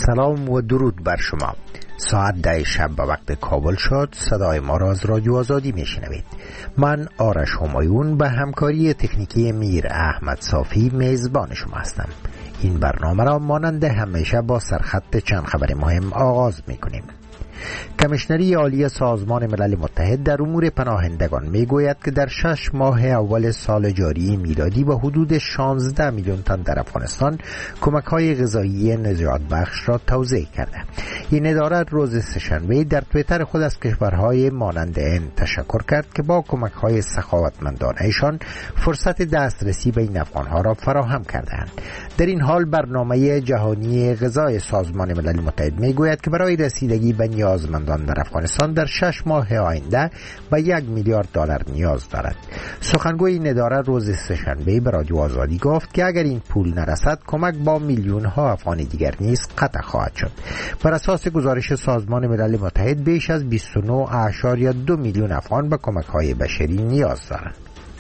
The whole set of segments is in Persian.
سلام و درود بر شما. ساعت 10 شب به وقت کابل شد. صدای ما را از رادیو آزادی میشنوید. من آرش همایون به همکاری تکنیکی میر احمد صافی میزبان شما هستم. این برنامه را مانند همیشه با سرخط چند خبر مهم آغاز میکنیم. کمیشنری عالی سازمان ملل متحد در امور پناهندگان میگوید که در 6 ماه اول سال جاری میلادی به حدود 16 میلیون تن در افغانستان کمک‌های غذایی نجات بخش را توزیع کرده. این اداره روز سه‌شنبه در توییتر خود از کشورهای مانند هند تشکر کرد که با کمک‌های سخاوتمندانه‌شان فرصت دسترسی به این افغان‌ها را فراهم کردند. در این حال برنامه جهانی غذای سازمان ملل متحد میگوید که برای رسیدگی به نیازمندان در افغانستان در 6 ماه آینده به 1 میلیارد دلار نیاز دارد. سخنگوی این اداره روز سه‌شنبه به رادیو آزادی گفت که اگر این پول نرسد کمک با میلیون ها افغان دیگر نیز قطع خواهد شد. بر اساس گزارش سازمان ملل متحد بیش از 29.2 میلیون افغان به کمک های بشری نیاز دارند.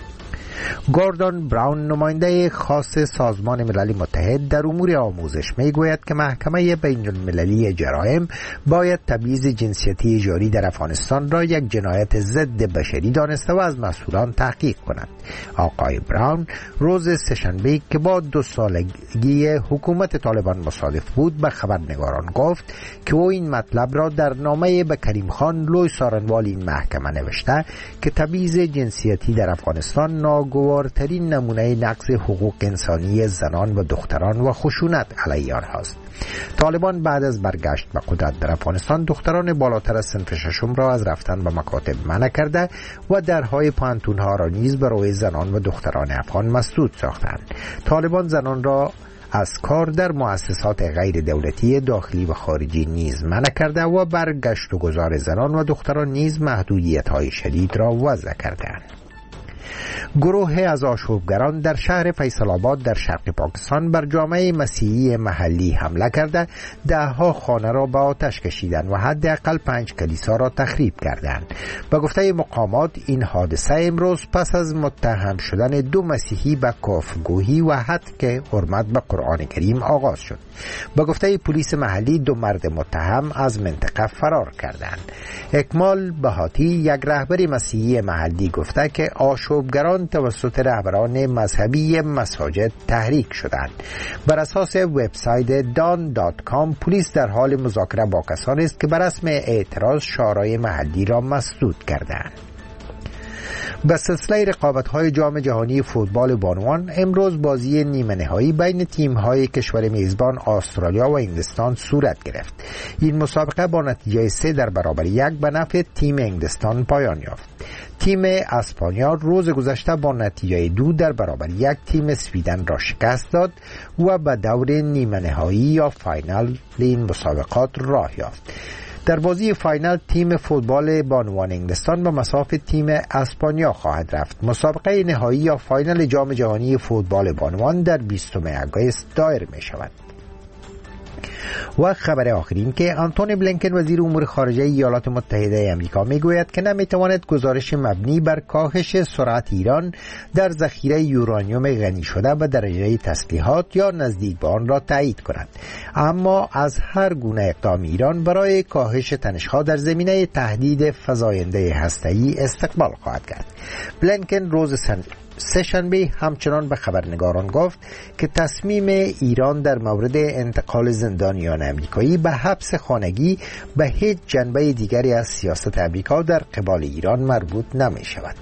گوردون براون نماینده خاص سازمان ملل متحد در امور آموزش میگوید که محکمه بین المللی جرایم باید تبعیض جنسیتی جاری در افغانستان را یک جنایت ضد بشری دانسته و از مسئولان تحقیق کند. آقای براون روز سه‌شنبه که با 2 سالگی حکومت طالبان مصادف بود به خبرنگاران گفت که او این مطلب را در نامه به کریم خان لوی سارنوال این محکمه نوشته که تبعیض جنسیتی در افغانستان ناگوارترین نمونه نقض حقوق انسانی زنان و دختران و خشونت علیه آنهاست. طالبان بعد از برگشت به قدرت در افغانستان دختران بالاتر از صنف ششم را از رفتن به مکاتب منع کرده و درهای پانتونها را نیز برای زنان و دختران افغان مسدود ساختند. طالبان زنان را از کار در مؤسسات غیر دولتی داخلی و خارجی نیز منع کرده و برگشت و گذار زنان و دختران نیز محدودیت‌های شدید را وضع کردند. گروه از آشوبگران در شهر فیصل آباد در شرق پاکستان بر جامعه مسیحی محلی حمله کرده 10 خانه را به آتش کشیدند و حداقل 5 کلیسا را تخریب کردند. به گفته مقامات این حادثه امروز پس از متهم شدن 2 مسیحی به کفرگویی و حتک حرمت به قرآن کریم آغاز شد. به گفته پلیس محلی 2 مرد متهم از منطقه فرار کردند. اکمال بهاتی یک رهبر مسیحی محلی گفته که آشوبگران توسط رهبران مذهبی مساجد تحریک شدند. بر اساس وبسایت dan.com پلیس در حال مذاکره با کسانی است که بر رسم اعتراض شورای محلی را مسدود کردند. به سلسله رقابت‌های جام جهانی فوتبال بانوان امروز بازی نیمه نهایی بین تیم‌های کشور میزبان استرالیا و انگلستان صورت گرفت. این مسابقه با نتیجه 3-1 به نفع تیم انگلستان پایان یافت. تیم اسپانیا روز گذشته با نتیجه 2-1 تیم سویدن را شکست داد و به دور نیمه نهایی یا فاینال این مسابقات راه یافت. در بازی فاینال تیم فوتبال بانوان انگلستان به مصاف تیم اسپانیا خواهد رفت. مسابقه نهایی یا فاینال جام جهانی فوتبال بانوان در 20 آگوست دایر می شود. و خبر آخرین که آنتونی بلینکن وزیر امور خارجه ایالات متحده آمریکا میگوید که نمیتواند گزارش مبنی بر کاهش سرعت ایران در ذخیره یورانیوم غنی شده به درجه تسلیحات یا نزدیک به آن را تایید کند، اما از هر گونه اقدام ایران برای کاهش تنش‌ها در زمینه تهدید فزاینده هسته‌ای استقبال خواهد کرد. بلینکن روز سه‌شنبه همچنان به خبرنگاران گفت که تصمیم ایران در مورد انتقال زندانیان امریکایی به حبس خانگی به هیچ جنبه دیگری از سیاست امریکا در قبال ایران مربوط نمی شود.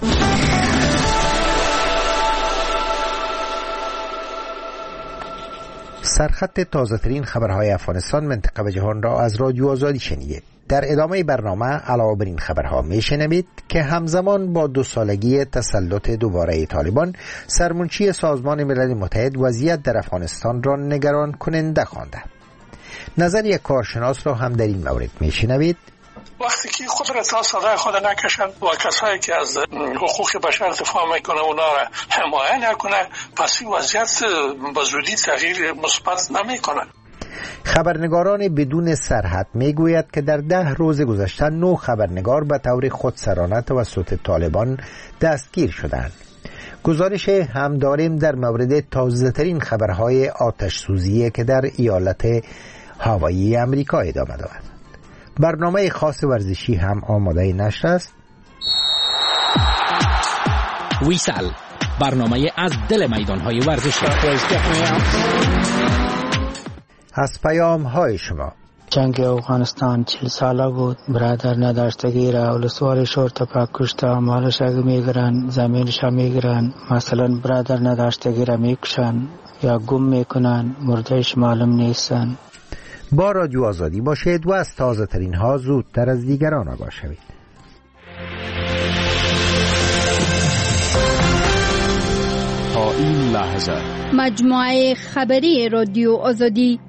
سرخط تازه‌ترین خبرهای افغانستان، منطقه و جهان را از رادیو آزادی شنیدید. در ادامه برنامه علاوه بر این خبرها میشنوید که همزمان با 2 سالگی تسلط دوباره طالبان، سرمنشی سازمان ملل متحد وضعیت در افغانستان را نگران کننده خوانده. نظر یک کارشناس را هم در این مورد میشنوید. وقتی که خود را تا صدای خود نکشند و کسایی که از حقوق بشر دفاع میکنه اونا را حمایت نکنه، پس این وضعیت به زودی تغییر مثبت نمیکنه. خبرنگاران بدون سرحد میگوید که در 10 روز گذشته 9 خبرنگار به طور خودسرانه توسط طالبان دستگیر شدند. گزارش هم داریم در مورد تازه‌ترین خبرهای آتش سوزی که در ایالت هوایی امریکا ادامه دارد. برنامه خاص ورزشی هم آماده نشر است. ویسل، برنامه از دل میدان‌های ورزشی. از پیام‌های شما: جنگ افغانستان 40 ساله بود، برادر نداشتگی را ولسوال شورتپا کشته، مالش را میگیرن، زمینش را میگیرن، مثلا برادر نداشتگی را میکشن یا گم میکنن، مردهش معلوم نیستن. با رادیو آزادی باشید و از تازه ترین ها زودتر از دیگران آگاه شوید. تا این لحظه مجموعه خبری رادیو آزادی.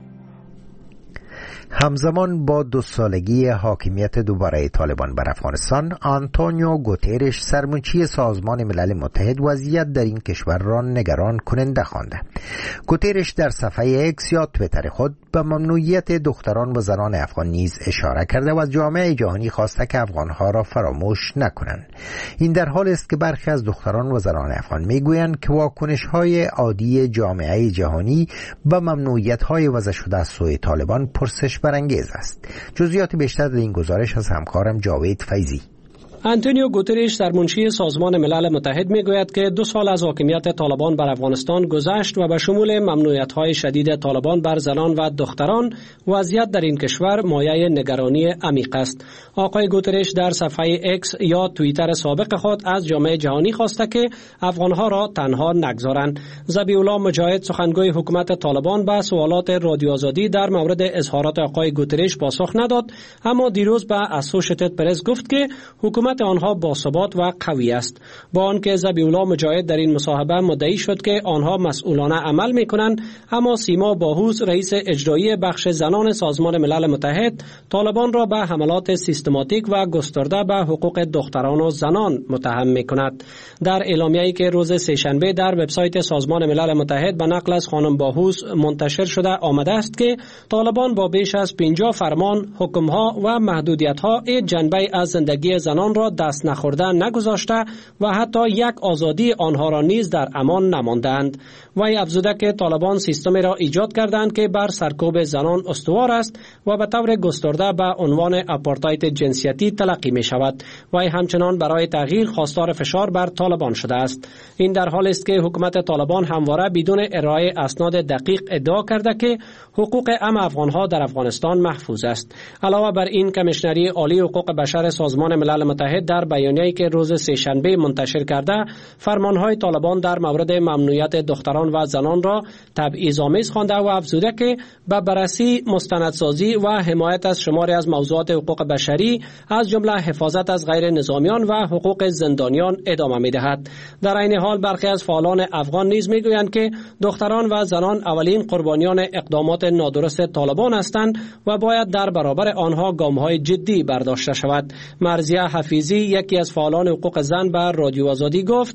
همزمان با 2 سالگی حاکمیت دوباره طالبان بر افغانستان، آنتونیو گوترش سرمنشی سازمان ملل متحد وضعیت در این کشور را نگران کننده خوانده. گوترش در صفحه اکس یا توییتر خود به ممنوعیت دختران و زنان افغان نیز اشاره کرده و از جامعه جهانی خواسته که افغانها را فراموش نکنند. این در حالی است که برخی از دختران و زنان افغان میگویند که واکنش‌های عادی جامعه جهانی به ممنوعیت‌های وضع شده از سوی طالبان پرسش برانگیز است. جزئیات بیشتر در این گزارش از همکارم جاوید فیضی. آنتونیو گوترش سرمنشی سازمان ملل متحد میگوید که 2 سال از حاکمیت طالبان بر افغانستان گذشت و به شمول ممنوعیت‌های شدید طالبان بر زنان و دختران، وضعیت در این کشور مایه نگرانی عمیق است. آقای گوترش در صفحه اکس یا توییتر سابق خود از جامعه جهانی خواسته که افغانها را تنها نگذارند. ذبیح‌الله مجاهد، سخنگوی حکومت طالبان، به سوالات رادیو آزادی در مورد اظهارات آقای گوترش پاسخ نداد، اما دیروز به اسوشیتد پرس گفت که حکومت آنها باثبات و قوی است. با آنکه ذبیح‌الله مجاهد در این مصاحبه مدعی شد که آنها مسئولانه عمل می‌کنند، اما سیما باهوس، رئیس اجرایی بخش زنان سازمان ملل متحد، طالبان را به حملات سیستماتیک و گسترده به حقوق دختران و زنان متهم می‌کند. در اعلامیه‌ای که روز سه‌شنبه در وبسایت سازمان ملل متحد به نقل از خانم باهوس منتشر شده آمده است که طالبان با بیش از 50 فرمان، حکم‌ها و محدودیت‌ها این جنبه از زندگی زنان را دست نخورده نگذاشته و حتی یک آزادی آنها را نیز در امان نماندند. وی افزوده که طالبان سیستمی را ایجاد کردند که بر سرکوب زنان استوار است و به طور گسترده به عنوان آپارتاید جنسیتی تلقی می شود. وی همچنان برای تغییر خواستار فشار بر طالبان شده است. این در حالی است که حکومت طالبان همواره بدون ارائه اسناد دقیق ادعا کرده که حقوق افغانها در افغانستان محفوظ است. علاوه بر این، کمیشنری عالی حقوق بشر سازمان ملل متحد در بیانیه‌ای که روز سه‌شنبه منتشر کرده، فرمانهای طالبان در مورد ممنوعیت دختران و زنان را تبعیض‌آمیز خوانده و افزوده که به بررسی، مستندسازی و حمایت از شماری از موضوعات حقوق بشری از جمله حفاظت از غیر نظامیان و حقوق زندانیان ادامه می‌دهد. در این حال برخی از فعالان افغان نیز می‌گویند که دختران و زنان اولین قربانیان اقدامات نادرست طالبان هستند و باید در برابر آنها گام‌های جدی برداشته شود. مرضیه حفیظی، یکی از فعالان حقوق زن، به رادیو آزادی گفت: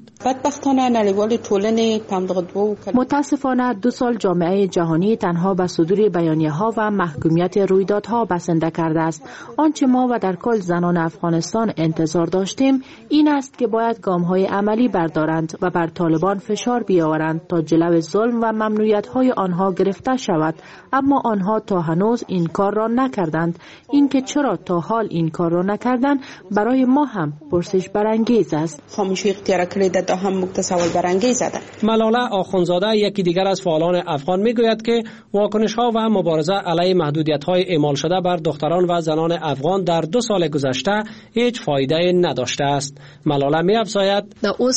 متاسفانه 2 سال جامعه جهانی تنها به صدور بیانیه‌ها و محکومیت رویدادها بسنده کرده است. آنچه ما و در کل زنان افغانستان انتظار داشتیم این است که باید گام‌های عملی بردارند و بر طالبان فشار بیاورند تا جلو ظلم و ممنوعیت‌های آنها گرفته شود، اما آنها تا هنوز این کار را نکردند. اینکه چرا تا حال این کار را نکردند برای ما هم پرسش برانگیز است. خاموشی اختیار کردن تا هم متصول برانگیز است. ملاله آخوندزاده، یکی دیگر از فعالان افغان، میگوید که واکنش‌ها و مبارزه علیه محدودیت‌های اعمال شده بر دختران و زنان افغان در 2 سال گذشته هیچ فایده نداشته است. ملاله می‌افزاید: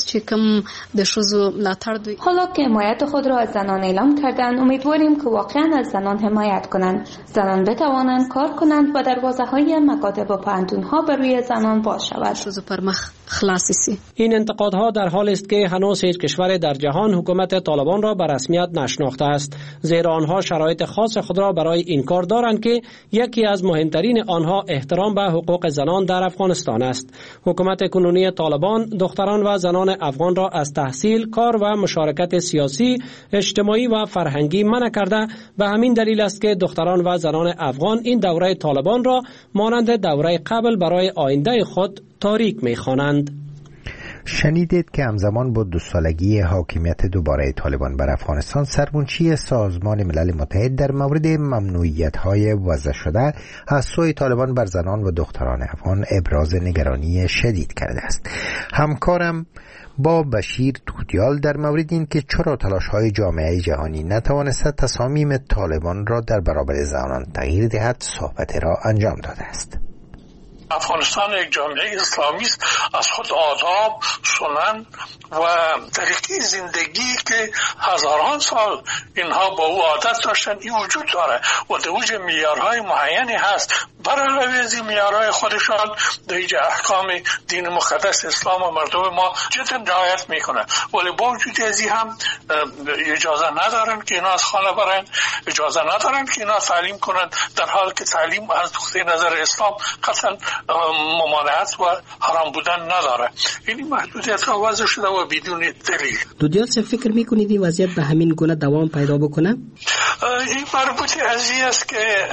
حالا که حمایت خود را از زنان اعلام کردند، امیدواریم که واقعاً از زنان حمایت کنند. زنان بتوانند کار کنند و دروازه‌های مکاتب و پانتون‌ها بر روی زنان باز شود. این انتقادها در حالی است که هنوز هیچ کشور در جهان حکومت طالبان را به رسمیت نشناخته است، زیرا آنها شرایط خاص خود را برای این کار دارند که یکی از مهمترین آنها احترام به حقوق زنان در افغانستان است. حکومت کنونی طالبان دختران و زنان افغان را از تحصیل، کار و مشارکت سیاسی، اجتماعی و فرهنگی منع کرده. به همین دلیل است که دختران و زنان افغان این دوره طالبان را مانند دوره قبل برای آینده خود تاریک می‌خوانند. شنیدید که همزمان با 2 سالگی حاکمیت دوباره طالبان بر افغانستان، سرمنشی سازمان ملل متحد در مورد ممنوعیت‌های وضع شده از سوی طالبان بر زنان و دختران افغان ابراز نگرانی شدید کرده است. همکارم با بشیر دودیال در مورد این که چرا تلاش‌های جامعه جهانی نتوانسته تصامیم طالبان را در برابر زنان تغییر دهد صحبت را انجام داده است. افغانستان یک جامعه اسلامی است، از خود آداب، سنن و طریقه زندگی که هزاران سال اینها با او عادت داشتن این وجود داره و در اوج معیارهای معینی هست. بر علاوه از این معیارهای خودشان در احکام دین مقدس اسلام و مردم ما جدا رعایت میکنه، ولی با وجود از این هم اجازه ندارن که اینا از خانه برن، اجازه ندارن که اینا تعلیم کنن، در حالی که تعلیم از نقطه نظر اسلام قطعا ممانعت و حرام بودن نداره. این محدودیت ها وضع شده و بدون دلیل. دودیال صاحب فکر میکنید این وضعیت به همین گونه دوام پیدا بکنه؟ این مربوط از این است که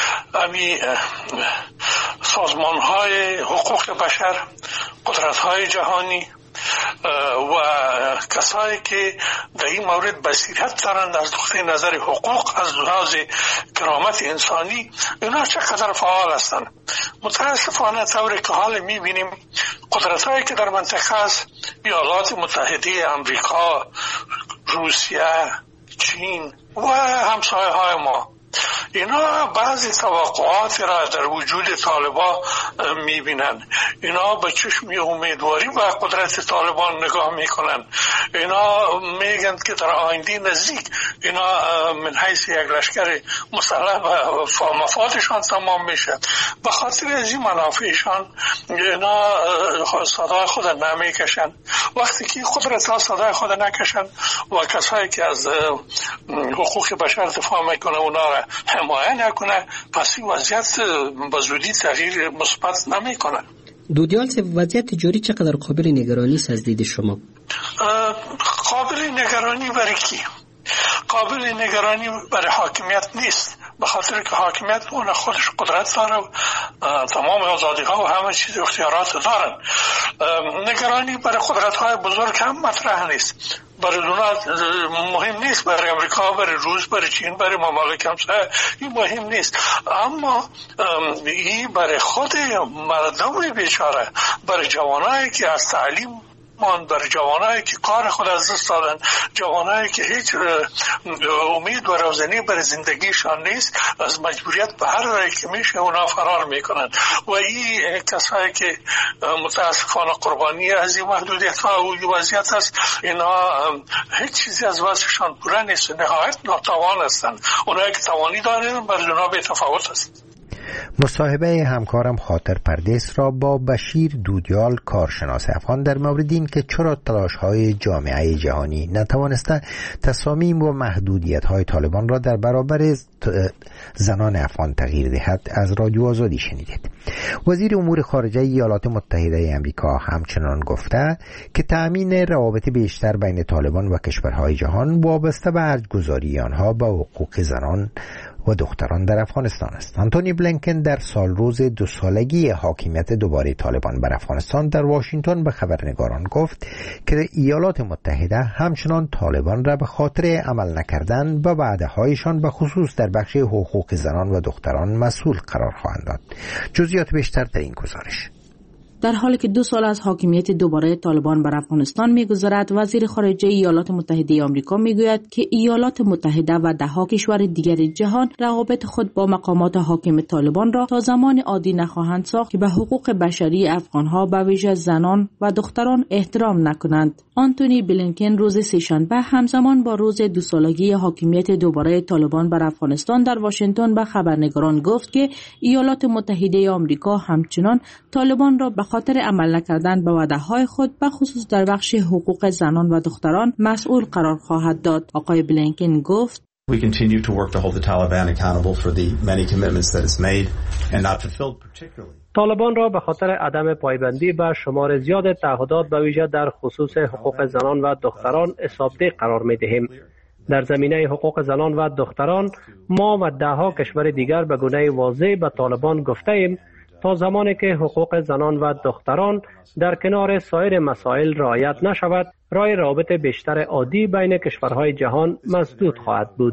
سازمان های حقوق بشر، قدرت های جهانی و کسایی که در این مورد بصیرت دارند از نقطه نظر حقوق، از لحاظ کرامت انسانی، اینا چقدر فعال هستند. متاسفانه طوری که حال میبینیم قدرت هایی که در منطقه است، ایالات متحده امریکا، روسیه، چین و همسایه های ما، اینا بعضی توقعات را در وجود طالبان میبینن. اینا به چشم امیدواری و قدرت طالبان نگاه میکنن. اینا میگن که در آینده نزدیک اینا من حیث یک لشکر مسلح و مفادشان تمام میشه. به خاطر از این منافعشان اینا صدای خود نمیکشن. وقتی که قدرت ها صدای خود نکشن و کسایی که از حقوق بشر دفاع میکنه اونا را حمایت نکنه، پس این وضعیت به زودی تغییر مثبت نمیکنه. دودیال صاحب، وضعیت جاری چقدر قابل نگرانی است از دید شما؟ قابل نگرانی برای کی؟ قابل نگرانی برای حاکمیت نیست، به خاطر که حاکمیت اون خودش قدرت داره و تمام آزادی ها و همه چیز اختیارات دارن. نگرانی برای قدرت های بزرگ هم مطرح نیست. برای دنیا مهم نیست، برای امریکا، برای روس، برای چین، برای ممالک همسایه این مهم نیست. اما این برای خود مردم بیچاره، برای جوانایی که از تعلیم برای جوانایی که کار خود از دست دادن، جوانایی که هیچ امید و روزنی برای زندگیشان نیست، از مجبوریت به هر راهی که میشه اونا فرار میکنن و این کسایی که متاسفانه قربانی از این محدودیت ها و وضعیت است، اینا هیچ چیزی از وضعشان پوره نیست، نهایت ناتوان هستن. اونایی که توانی دارن بر اونا به تفاوت است. مصاحبه همکارم خاطر پردیس را با بشیر دودیال کارشناس افغان در مورد این که چرا تلاش‌های جامعه جهانی نتوانسته تصامیم و محدودیت‌های طالبان را در برابر زنان افغان تغییر دهد از رادیو آزادی شنیدید. وزیر امور خارجه ایالات متحده آمریکا همچنان گفته که تأمین روابط بیشتر بین طالبان و کشورهای جهان وابسته به ارجگذاری آنها به حقوق زنان و دختران در افغانستان است. آنتونی بلینکن در سالروز 2 سالگی حاکمیت دوباره طالبان بر افغانستان در واشنگتن به خبرنگاران گفت که ایالات متحده همچنان طالبان را به خاطر عمل نکردن به وعده‌هایشان به خصوص در بخش حقوق زنان و دختران مسئول قرار خواهند داد. جزئیات بیشتر در این گزارش. در حالی که 2 سال از حاکمیت دوباره طالبان بر افغانستان می‌گذرد، وزیر خارجه ایالات متحده آمریکا میگوید که ایالات متحده و 10 کشور دیگر جهان روابط خود با مقامات حاکم طالبان را تا زمان عادی نخواهند ساخت که به حقوق بشری افغانها به ویژه زنان و دختران احترام نکنند. آنتونی بلینکن روز سه‌شنبه همزمان با روز 2 سالگی حاکمیت دوباره طالبان بر افغانستان در واشنگتن به خبرنگاران گفت که ایالات متحده آمریکا همچنان طالبان را به خاطر عمل نکردن به وعده‌های خود به خصوص در بخش حقوق زنان و دختران مسئول قرار خواهد داد. آقای بلینکن گفت We continue to work to hold the Taliban accountable for the many commitments that it's made and not fulfilled particularly. طالبان را به خاطر عدم پایبندی به شمار زیاد تعهدات به ویژه در خصوص حقوق زنان و دختران حسابدهی قرار می‌دهیم. در زمینه حقوق زنان و دختران ما و 10 کشور دیگر به گونه واضح به طالبان گفته‌ایم تا زمانی که حقوق زنان و دختران در کنار سایر مسائل رعایت نشود، راه رابط بیشتر عادی بین کشورهای جهان مسدود خواهد بود.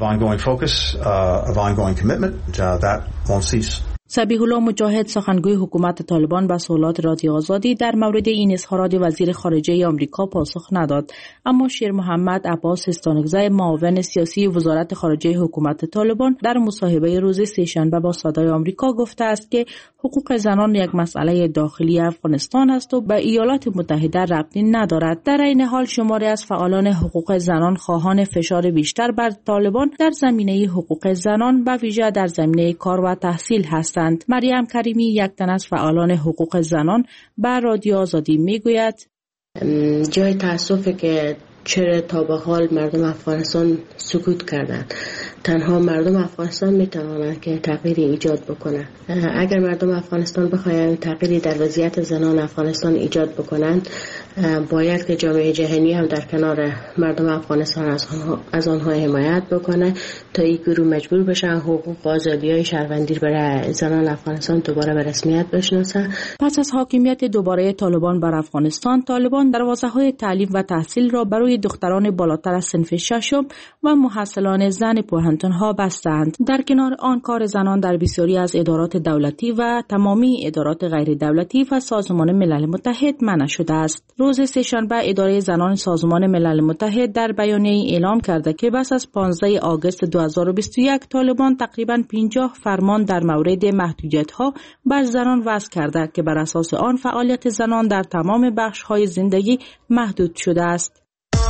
صبیح الله مجاهد سخنگوی حکومت طالبان به سوالات رادیو آزادی در مورد این اظهارات وزیر خارجه آمریکا پاسخ نداد، اما شیر محمد عباس استانکزی معاون سیاسی وزارت خارجه حکومت طالبان در مصاحبه روز سه‌شنبه با صدای آمریکا گفته است که حقوق زنان یک مسئله داخلی افغانستان است و به ایالات متحده ربطی ندارد. در این حال شماری از فعالان حقوق زنان خواهان فشار بیشتر بر طالبان در زمینه حقوق زنان به ویژه در زمینه کار و تحصیل هستند. مریم کریمی یک تن از فعالان حقوق زنان به رادیو آزادی میگوید جای تأسفه که چرا تا به حال مردم افغانستان سکوت کردند. تنها مردم افغانستان میتوانند که تغییری ایجاد بکنند. اگر مردم افغانستان بخواهند تغییری در وضعیت زنان افغانستان ایجاد بکنند، باید که جامعه جهانی هم در کنار مردم افغانستان از آنها حمایت بکنه تا این گروه مجبور بشن حقوق و آزادی‌های شهروندی برای زنان افغانستان دوباره به رسمیت بشناسه. پس از حاکمیت دوباره طالبان بر افغانستان، طالبان دروازه‌های تعلیم و تحصیل را برای دختران بالاتر از صنف ششم و محصلان زن پوهنتون‌ها بستند. در کنار آن کار زنان در بسیاری از ادارات دولتی و تمامی ادارات غیر دولتی و سازمان ملل متحد منع شده است. روز سه‌شنبه اداره زنان سازمان ملل متحد در بیانیه‌ای اعلام کرده که پس از 15 آگوست 2021 طالبان تقریباً 50 فرمان در مورد محدودیت‌ها بر زنان وضع کرده که بر اساس آن فعالیت زنان در تمام بخش‌های زندگی محدود شده است.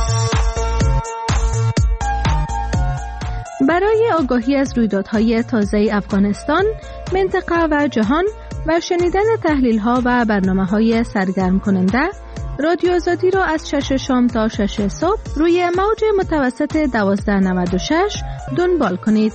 برای آگاهی از رویدادهای تازه افغانستان، منطقه و جهان و شنیدن تحلیل‌ها و برنامه‌های سرگرم کننده، رادیو آزادی را از 6 شام تا 6 صبح روی موج متوسط 1296 دنبال کنید.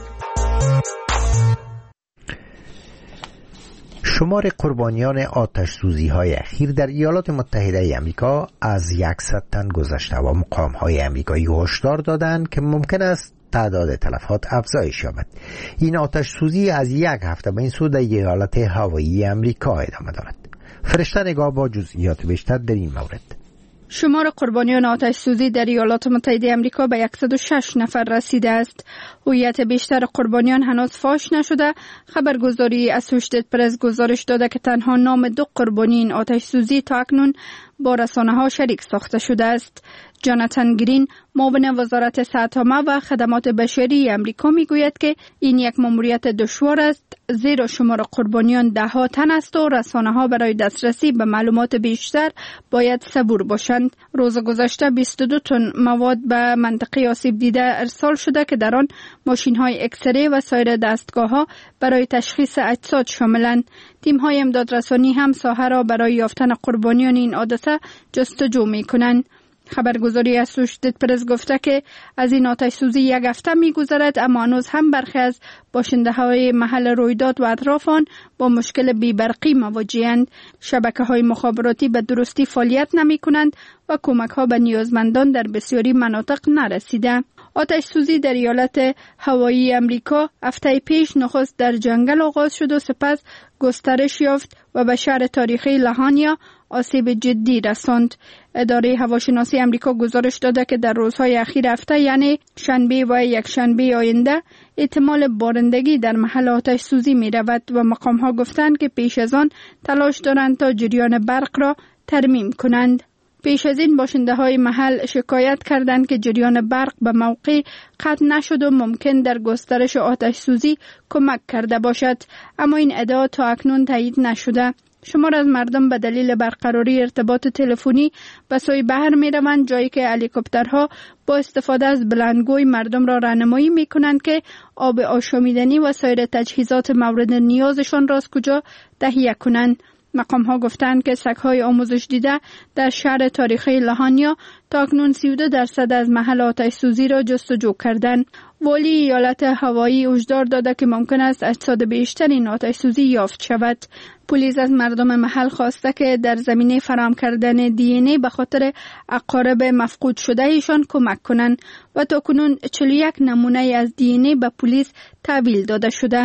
شمار قربانیان آتش سوزی های اخیر در ایالات متحده آمریکا از 100 تن گذشته و مقام های آمریکایی هشدار دادند که ممکن است تعداد تلفات افزایش یابد. این آتش سوزی از یک هفته به این سو در ایالت هاوایی آمریکا ادامه دارد. فرشته نگاه با جزئیات بیشتر در این مورد. شمار قربانیان آتش سوزی در ایالات متحده آمریکا به 106 نفر رسیده است. هویت بیشتر قربانیان هنوز فاش نشده. خبرگزاری اسوشیتد پرس گزارش داده که تنها نام 2 قربانی این آتش سوزی تا اکنون با رسانه‌ها شریک ساخته شده است. جاناتان گرین، معاون وزارت صحت عامه و خدمات بشری آمریکا میگوید که این یک مأموریت دشوار است، زیرا شمار قربانیان 10 تن است و رسانه‌ها برای دسترسی به معلومات بیشتر باید صبور باشند. روز گذشته 22 تن مواد به منطقه آسیب دیده ارسال شده که در آن ماشین‌های اکسره و سایر دستگاه‌ها برای تشخیص اجساد شاملند. تیم‌های امدادرسانی هم ساحه را برای یافتن قربانیان این حادثه جستجو می‌کنند. خبرگزاری اسوشیتد پرس گفته که از این آتش سوزی 1 هفته می‌گذرد، اما هنوز هم برخی از باشنده‌های محل رویداد و اطراف آن با مشکل بی‌برقی مواجه‌اند. شبکه‌های مخابراتی به درستی فعالیت نمی‌کنند و کمک‌ها به نیازمندان در بسیاری مناطق نرسیده. آتش سوزی در ایالت هاوایی آمریکا هفته پیش نخست در جنگل آغاز شد و سپس گسترش یافت و به شهر تاریخی لهانیا آسیب جدی رساند. اداره هواشناسی آمریکا گزارش داده که در روزهای اخیر هفته، یعنی شنبه و یکشنبه آینده، احتمال بارندگی در محل آتش سوزی می رود و مقام‌ها گفتند که پیش از آن تلاش دارند تا جریان برق را ترمیم کنند. پیش از این باشنده‌های محل شکایت کردند که جریان برق به موقع قطع نشد و ممکن در گسترش آتش سوزی کمک کرده باشد، اما این ادعا تا اکنون تایید نشده. شمار از مردم به دلیل برقراری ارتباط تلفنی به سوی بحر می روند، جایی که هلیکوپترها با استفاده از بلندگوی مردم را راهنمایی می کنند که آب آشامیدنی و سایر تجهیزات مورد نیازشان را از کجا تهیه کنند. مقام ها گفتند که سگ‌های آموزش دیده در شهر تاریخی لهانیا تا اکنون 32% از محل آتش سوزی را جستجو کردند. والی ایالت هاوایی هشدار داده که ممکن است اجساد بیشتر این آتش سوزی یافت شود. پلیس از مردم محل خواسته که در زمینه فراهم کردن دی به خاطر اقارب مفقود شده ایشان کمک کنند و تا کنون 41 نمونه از دی به پلیس تحویل داده شده.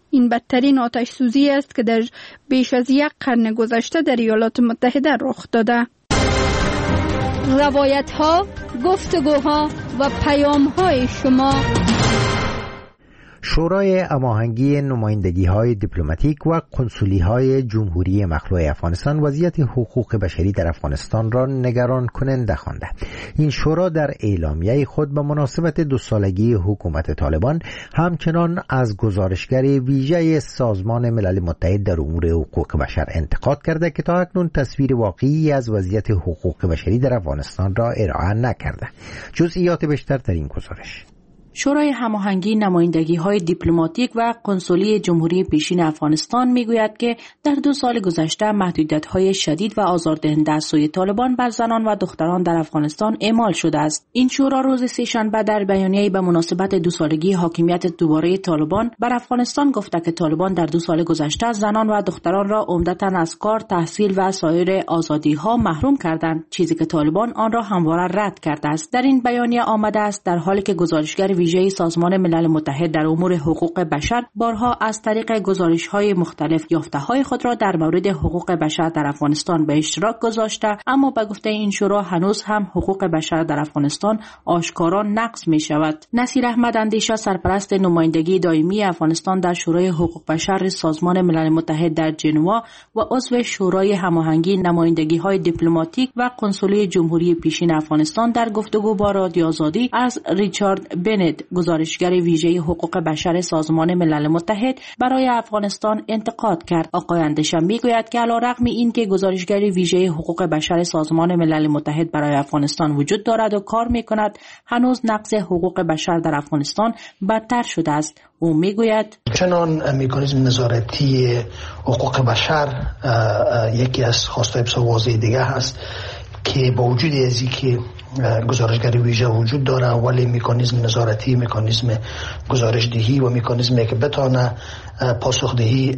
این بدترین آتش سوزی است که در بیش از یک قرن گذشته در ایالات متحده رخ داده. روایت ها، گفتگوها و پیام های شما. شورای هماهنگی نمایندگی‌های دیپلماتیک و قنصلی‌های جمهوری مخلوع افغانستان وضعیت حقوق بشری در افغانستان را نگران کننده خوانده. این شورا در اعلامیه خود به مناسبت 2 سالگی حکومت طالبان همچنان از گزارشگر ویژه سازمان ملل متحد در امور حقوق بشر انتقاد کرده که تا اکنون تصویر واقعی از وضعیت حقوق بشری در افغانستان را ارائه نکرده. جزئیات بیشتر در این گزارش. شورای هماهنگی نمایندگی‌های دیپلماتیک و قنصلی جمهوری پیشین افغانستان می‌گوید که در 2 سال گذشته محدودیت‌های شدید و آزاردهنده از سوی طالبان بر زنان و دختران در افغانستان اعمال شده است. این شورا روز سه‌شنبه در بیانیه‌ای به مناسبت 2 سالگی حاکمیت دوباره طالبان بر افغانستان گفته که طالبان در 2 سال گذشته زنان و دختران را عمدتاً از کار، تحصیل و سایر آزادی‌ها محروم کردند، چیزی که طالبان آن را همواره رد کرده است. در این بیانیه آمده است در حالی که گزارشگر ویژه سازمان ملل متحد در امور حقوق بشر بارها از طریق گزارش‌های مختلف یافته‌های خود را در مورد حقوق بشر در افغانستان به اشتراک گذاشته، اما به گفته این شورا هنوز هم حقوق بشر در افغانستان آشکارا نقض می‌شود. نصیر احمد اندیشه، سرپرست نمایندگی دائمی افغانستان در شورای حقوق بشر سازمان ملل متحد در ژنوا و عضو شورای هماهنگی نمایندگی‌های دیپلماتیک و قنصلی جمهوری پیشین افغانستان در گفتگو با رادیو آزادی از ریچارد بنت، گزارشگر ویژه حقوق بشر سازمان ملل متحد برای افغانستان انتقاد کرد. آقای اندیشه میگوید که علیرغم اینکه گزارشگر ویژه حقوق بشر سازمان ملل متحد برای افغانستان وجود دارد و کار میکند، هنوز نقض حقوق بشر در افغانستان بدتر شده است. او میگوید چنان مکانیزم نظارتی حقوق بشر یکی از خواستهای بسیار واضح دیگه هست که با وجود از اینکه گزارشگری ویژه وجود داره، ولی مکانیزم نظارتی، مکانیزم گزارشدهی و مکانیزمی که بتونه پاسخدهی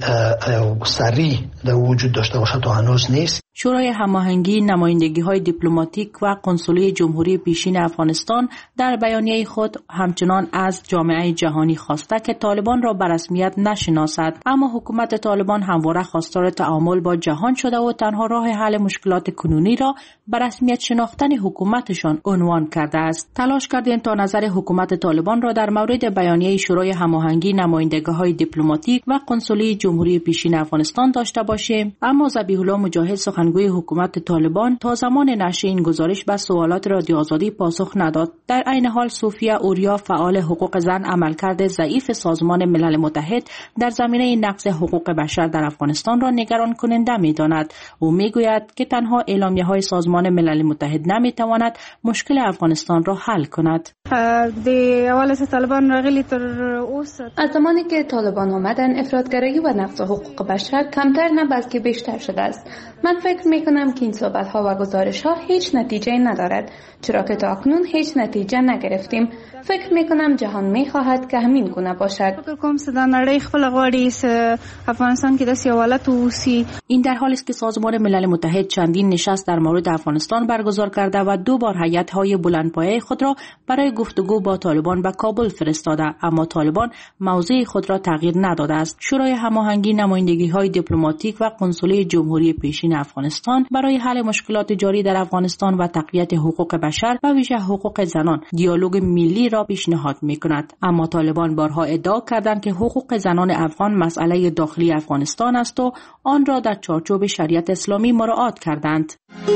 سریع در وجود داشته باشه تا هنوز نیست. شورای هماهنگی نمایندگی‌های دیپلماتیک و قنصلی جمهوری پیشین افغانستان در بیانیه خود همچنان از جامعه جهانی خواسته که طالبان را به رسمیت نشناسد، اما حکومت طالبان همواره خواستار تعامل با جهان شده و تنها راه حل مشکلات کنونی را به رسمیت شناختن حکومتشان عنوان کرده است. تلاش کردیم تا نظر حکومت طالبان را در مورد بیانیه شورای هماهنگی نمایندگی‌های دیپلماتیک و قنصلی جمهوری پیشین افغانستان داشته باشیم، اما ذبیح الله مجاهد، سخنگوی حکومت طالبان، تا زمان نشر این گزارش به سوالات رادیو آزادی پاسخ نداد. در عین حال صوفیا اوریا، فعال حقوق زن، عملکرد ضعیف سازمان ملل متحد در زمینه نقض حقوق بشر در افغانستان را نگران کننده می‌داند. او میگوید که تنها اعلامیه‌های سازمان ملل متحد نمی‌تواند مشکل افغانستان را حل کند. از زمانی که طالبان آمدن، افراطگرایی و نقض حقوق بشر کمتر نه بلکه بیشتر شده است. من فکر میکنم که این صحبت‌ها و گزارش‌ها هیچ نتیجه ندارد، چرا که تا اکنون هیچ نتیجه نگرفتیم. فکر میکنم جهان میخواهد که همین گونه باشد. افغانستان کې داسې حالت اوسي. این در حالی است که سازمان ملل متحد چندین نشست در مورد افغانستان برگزار کرده و 2 بار هیئت‌های بلندپایه خود را برای گفتگو با طالبان به کابل فرستاده، اما طالبان موضع خود را تغییر نداده است. شورای هماهنگی نمایندگی‌های دیپلماتیک و قنصلی جمهوری پیشین افغانستان برای حل مشکلات جاری در افغانستان و تقویت حقوق بشر و ویژه حقوق زنان دیالوگ ملی را پیشنهاد می‌کند، اما طالبان بارها ادعا کردند که حقوق زنان افغان مسئله داخلی افغانستان است و آن را در چارچوب شریعت اسلامی مراعات کردند.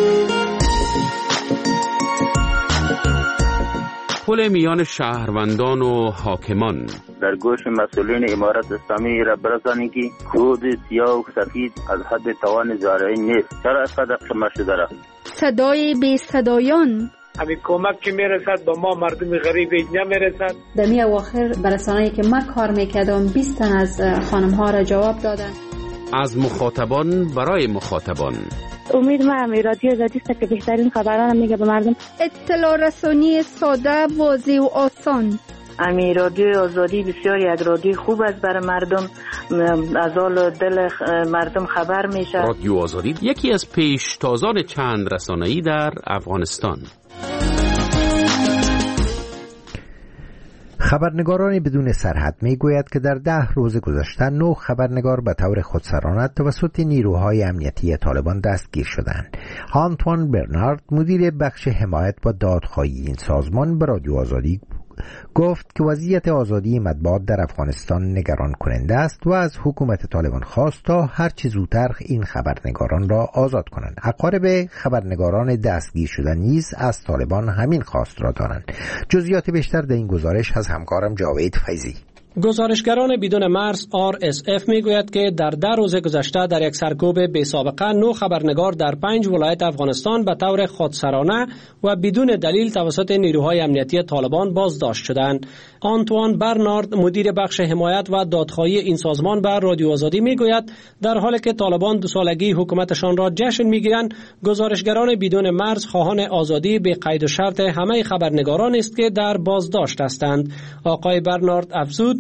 پل میان شهروندان و حاکمان در گوش مسئولین امارت اسلامی را برسانید که کود سیاه و سفید از حد توان زارعی نیست. چرا اینقدر شما شده را؟ صدای بی صدایان، همین کمک که میرسد با ما مردم غریب نمیرسد. در می اواخر برسانه‌ای که من کار میکردم 20 تن از خانم ها را جواب دادن. از مخاطبان برای مخاطبان. امید ما رادیو آزادی است که بهترین خبران میگه به مردم. اطلاع رسانی ساده، واضح و آسان. رادیو آزادی بسیار یک رادیو خوب است برای مردم، از حال دل مردم خبر میشه. رادیو آزادی یکی از پیشتازان چند رسانه‌ای در افغانستان. خبرنگاران بدون سرحد میگوید که در 10 روز گذشته 9 خبرنگار به طور خودسرانه توسط نیروهای امنیتی طالبان دستگیر شدند. آنتوان برنارد مدیر بخش حمایت و دادخواهی این سازمان به رادیو آزادی گفت که وضعیت آزادی مطبوعات در افغانستان نگران کننده است و از حکومت طالبان خواست تا هر چه زودتر این خبرنگاران را آزاد کنند. اقارب خبرنگاران دستگیر شده نیز از طالبان همین خواست را دارند. جزئیات بیشتر در این گزارش از همکارم جاوید فیضی. گزارشگران بدون مرز RSF میگوید که در 10 روز گذشته در یک سرکوب بی سابقه 9 خبرنگار در 5 ولایت افغانستان به طور خودسرانه و بدون دلیل توسط نیروهای امنیتی طالبان بازداشت شدند. آنتوان برنارد مدیر بخش حمایت و دادخواهی این سازمان به رادیو آزادی میگوید در حالی که طالبان 2 سالگی حکومتشان را جشن میگیرند، گزارشگران بدون مرز خواهان آزادی به قید و شرط همه خبرنگاران است که در بازداشت هستند. آقای برنارد افزود: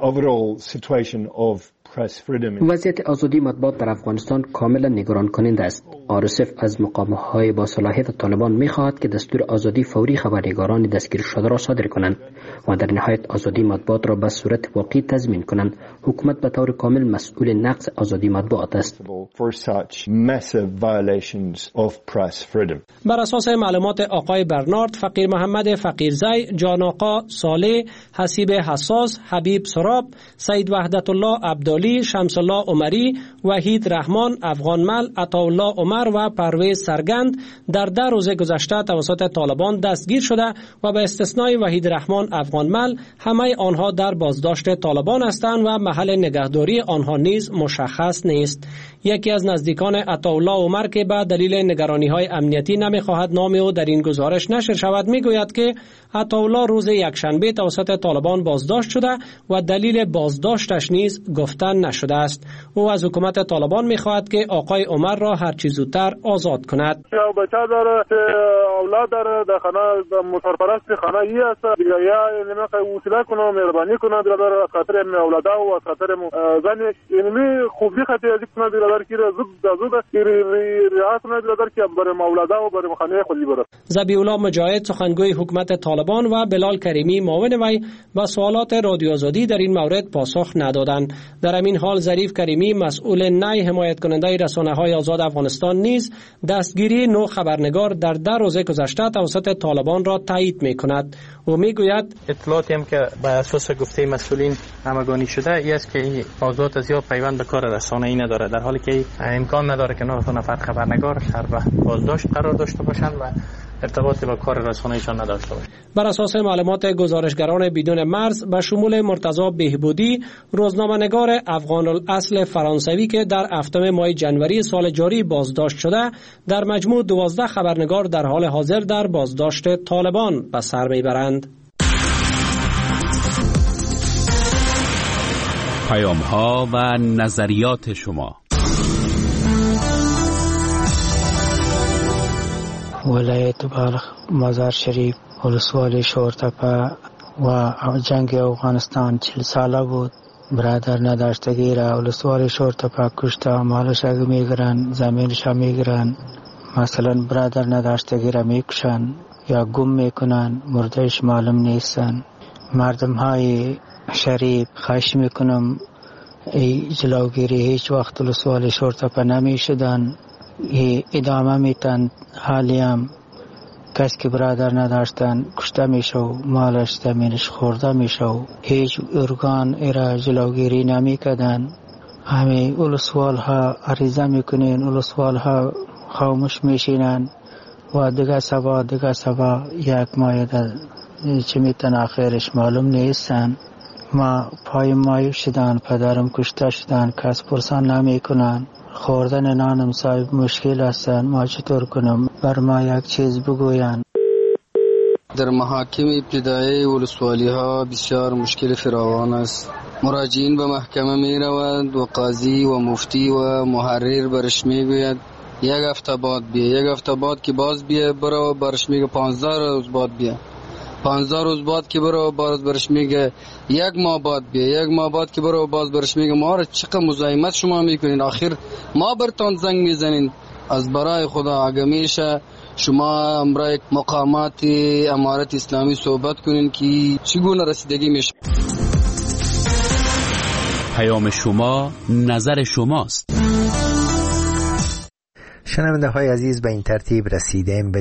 وضعیت آزادی مطبوعات در افغانستان کاملا نگران کننده است. RSF از مقام‌های با صلاحیت طالبان می‌خواهد که دستور آزادی فوری خبرنگاران دستگیر شده را صادر کنند و در نهایت آزادی مطبوعات را به صورت واقعی تضمین کنند. حکومت به طور کامل مسئول نقض آزادی مطبوعات است. بر اساس معلومات آقای برنارد، فقیر محمد فقیرزی، جان آقا صالح، حسیب حساس، حبیب سراب، سید وحدت الله عبدالی، شمس الله عمری، وحید رحمان، افغانمل، عطاالله عمر و پرویز سرگند در 10 روز گذشته توسط طالبان دستگیر شده و به استثنای وحید رحمان افغانمل همه آنها در بازداشت طالبان هستند و محل نگهداری آنها نیز مشخص نیست. یکی از نزدیکان عطاالله عمر که به دلیل نگرانی‌های امنیتی نمی‌خواهد نام او در این گزارش نشر شود میگوید که عطاالله روز یکشنبه توسط طالبان بازداشت شده و دلیل بازداشتش نیز گفتن نشده است. او از حکومت طالبان می‌خواهد که آقای عمر را هر چه زودتر آزاد کند. یا بچه داره، اولاد داره، در خانه مسافرپرست خانه ای است، یا نمی‌خواد وصله کنه، مهربانی کنه در خاطر اولاده و خاطر زن اینمی خوبی خاطر از کنه در کی زود رعایت کنه در کی برای اولاده و برای خانه خودی بره. ذبیح الله مجاهد سخنگوی حکومت طالبان و بلال کریمی معاون وی با سوالات رادیو آزادی در این مورد پاسخ ندادند. در همین حال ظریف کریمی مسئول نای حمایت کننده رسانه‌های آزاد افغانستان نیز دستگیری 9 خبرنگار در 10 روز گذشته توسط طالبان را تایید می‌کند. او میگوید اطلاعاتی هم که بر اساس گفته مسئولین همگانی شده است که آزاد از یا پیوند به کار رسانه‌ای نداره، در حالی که امکان نداره که 9 نفر خبرنگار هر وقت بازداشت قرار داشته باشند و ارتباطی با کار رسانه‌ایشان نداشته باشند. بر اساس معلومات گزارشگران بدون مرز به شمول مرتضی بهبودی، روزنامه‌نگار افغان الاصل فرانسوی که در 7 ماه جنوری سال جاری بازداشت شده، در مجموع 12 خبرنگار در حال حاضر در بازداشت طالبان به سر میبرند. پیام‌ها و نظریات شما. ولایت بلخ، مزار شریف، ولسوالی شورتپه و جنگ افغانستان 40 ساله بود. برادر نداشتگی را ولسوالی شورتپه کشته، مالش اگه میگرن، زمینش هم میگرن. مثلا برادر نداشتگی را میکشن یا گم میکنن، مردهش معلوم نیستن. مردم های شریف خواهش میکنم ای جلوگیری هیچ وقت ولسوالی شورتپه نمیشدن، ادامه میتن. حالی هم کسی که برادر نداشتن کشته میشه و مالش زمینش خورده میشه و هیچ ارگان ایرا جلوگیری نمیکدن. همه ولسوال ها عریضه میکنین، ولسوال ها خاموش میشینن و دیگه سبا یک ماه چه میتن آخرش معلوم نیستن. ما پای مایو شدن، پدرم کشته شدن، کس پرسان نمیکنن. خوردن نانم صاحب مشکل هستن، ما چطور کنم؟ بر ما یک چیز بگوین. در محاکم ابتدایی ولسوالی ها بسیار مشکل فراوان است. مراجعین به محکمه می روند و قاضی و مفتی و محرر برش می گوید یک هفته بعد بیا، یک هفته بعد که باز بیا برو، برش میگه 15 روز بعد بیا، 15 روز بعد که برو باز برش میگه یک ماه بعد بیا، یک ماه بعد که برو باز برش میگه ما را چقدر مزاحمت شما میکنین، آخر ما برتان زنگ میزنین. از برای خدا اگه میشه شما امرای مقامات امارت اسلامی صحبت کنین که چگونه رسیدگی میشه. پیام شما نظر شماست. شنونده های عزیز، به این ترتیب رسیدیم به